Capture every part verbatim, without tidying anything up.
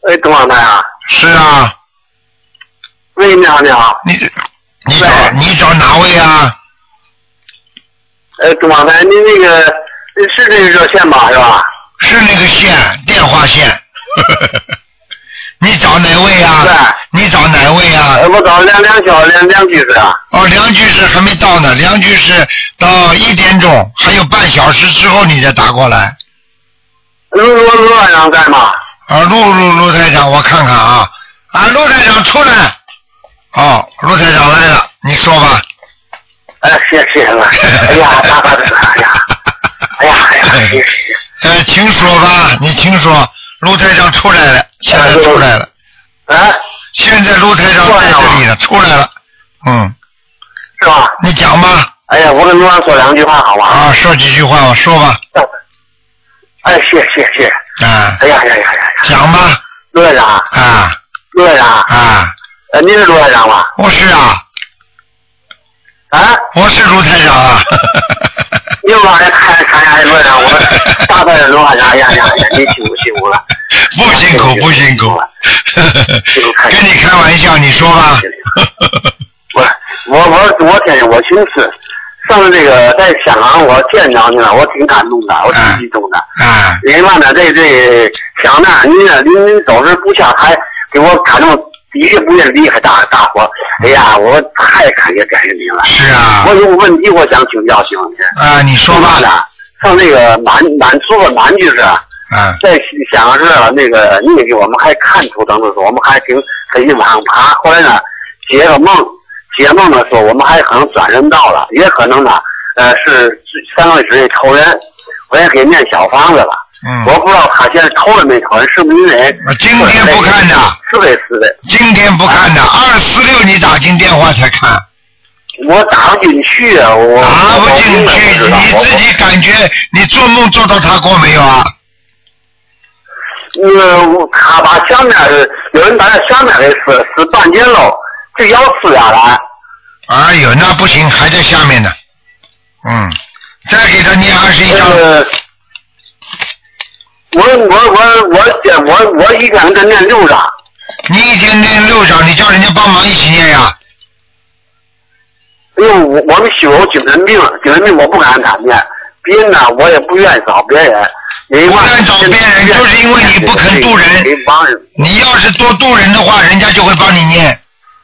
哎，董老太啊。 是啊。 喂，你好，你好。 你你找你找哪位啊？ 呃，董老太，您那个是这个热线吧，是吧？ 是那个线，电话线。你找哪位啊？ 对。 你找哪位啊？ 呃，我找梁梁小梁梁居士啊。 哦，梁居士还没到呢，梁居士到一点钟，还有半小时之后你再打过来。 陆陆陆台长在吗？ 啊，陆陆陆台长，我看看啊，啊，陆台长出来。哦，陆台长来了，你说吧。 哎，谢谢了。哎呀，大大的，哎呀，哎呀，哎呀，谢谢。 呃，请说吧，你请说。陆台长出来了，现在出来了。 哎。 现在陆台长在这里了，出来了。嗯。 是吧？ 你讲吧。 哎呀，我跟陆长说两句话好吧？ 啊，说几句话，我说吧。 哎，谢谢谢。 啊。 哎呀呀呀呀！ 讲吧。 陆台长。 啊。 陆台长。 啊。 呃，您是陆台长吗？ 我是啊。 啊？ 我是陆台长啊。 你往下看看下陆台长，我大概陆台长，哎呀呀呀，你辛苦辛苦了。 不辛苦不辛苦。跟你开玩笑，你说吧。 我我我我天，我寻思上次这个在香港我见着你了，我挺感动的，我挺激动的。 啊。 因为嘛呢，这这香港您呢，您您总是不像还给我感动。一个不愿厉害大大伙，哎呀，我太感谢感谢您了。 是啊。 我有个问题，我想请教请问您。 啊，你说吧。 像那个满满族的满居士啊，在香港是那个你给我们还看图腾的时候，我们还挺很往上爬。后来呢，解个梦，解梦的时候，我们还可能转人道了，也可能呢，呃，是三个月之内投人，我也给念小房子了。 嗯， 我不知道他现在投了没投，是不是因为今天不看的， 是的是的， 今天不看的，二四六你打进电话才看， 我打不进去啊，我打不进去，你自己感觉你做梦做到他过没有啊？ 呃，他把下面有人把他下面给撕撕半截喽，就要撕下来。 哎呦，那不行，还在下面呢。嗯，再给他念二十一章。 呃我我我我我我一天跟念六章。 你一天念六章，你叫人家帮忙一起念呀？ 因为我我们修有精神病，精神病我不敢他念，别人呢我也不愿意找别人。 不愿意找别人，就是因为你不肯渡人。你要是多渡人的话，人家就会帮你念。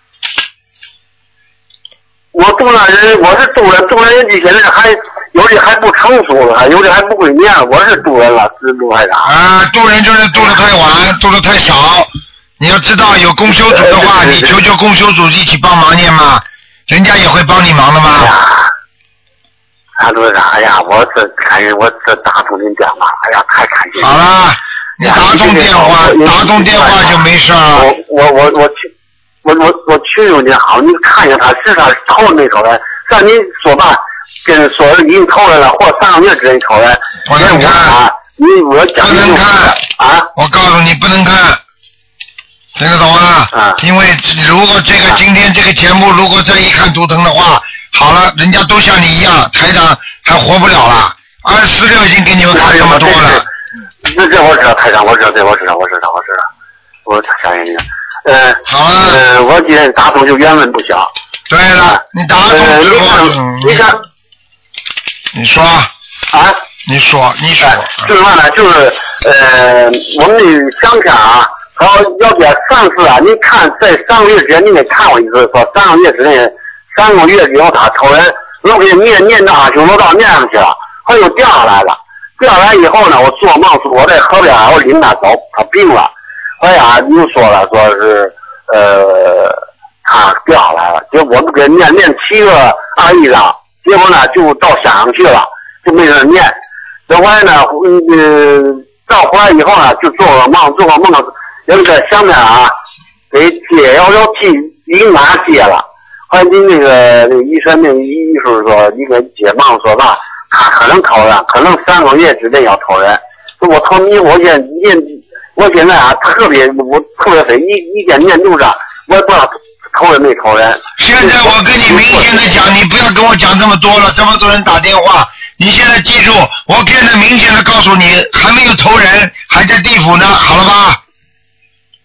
我渡了人，我是渡人，渡人之前呢还有的还不成熟了，有的还不会念，我是渡人了，是渡还啥？ 啊，渡人就是渡的太晚，渡的太少。你要知道，有公修组的话，你求求公修组一起帮忙念嘛，人家也会帮你忙的嘛。 啊，陆长，哎呀，我这感谢我这打通您电话，哎呀，太感谢。 好了，你打通电话，打通电话就没事了。 我我我我去。我我我求求您好，你看一下他是他投了没投人？像您说吧，跟说已经投人了，或三个月之内投人。 不能看啊！你我讲不能看啊！ 我告诉你不能看，听得懂吗？ 啊！ 因为如果这个今天这个节目如果再一看图腾的话，好了，人家都像你一样，台长还活不了了。二四六已经给你们看这么多了。 那这我知道，台长，我知道，这我知道，我知道，我知道，我相信你。呃， 好了， 呃，我今天打通就缘分不小。 对了，你打通之后， 你看， 你说啊， 你说，你说， 就是嘛呢，就是呃，我们的相片啊，然后要给上次啊，你看在三个月之前你得看我一次，说三个月之内，三个月以后他投人，我给念念到阿修罗道念上去了，他又掉下来了，掉下来以后呢，我做梦说我在河边，我领他走，他病了。哎呀，又说了，说是呃，他掉下来了。结果我们给念念七个二一章，结果呢就到山上去了，就没人念。这回呢，嗯，到回来以后呢，就做个梦，做个梦，有一个相片啊，给接幺幺 T 已经马上接了。后来你那个那个医生那个医生说，你给解梦说吧，他可能投人，可能三个月之内要投人。我投你，我现念。我现在啊，特别我特别肥，一一天念六章，我也不知道投人没投人。 现在我跟你明显的讲，你不要跟我讲这么多了，这么多人打电话，你现在记住，我现在明显的告诉你，还没有投人，还在地府呢，好了吧？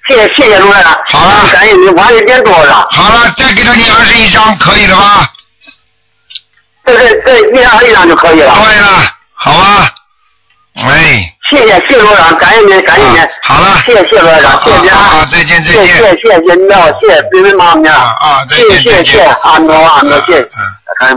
谢谢谢谢卢台长。 好了， 感谢您，我还有点多了。 好了，再给他念二十一章，可以了吧？ 这这这一张一张就可以了。 对了，好吧。哎。 谢谢谢谢罗长，感谢您，感谢您。 好了。 谢谢谢罗长，谢谢您啊。 好，再见再见。 谢谢谢谢您，谢谢您妈妈。 啊啊，再见再见。 谢谢谢谢，阿诺阿诺，谢谢。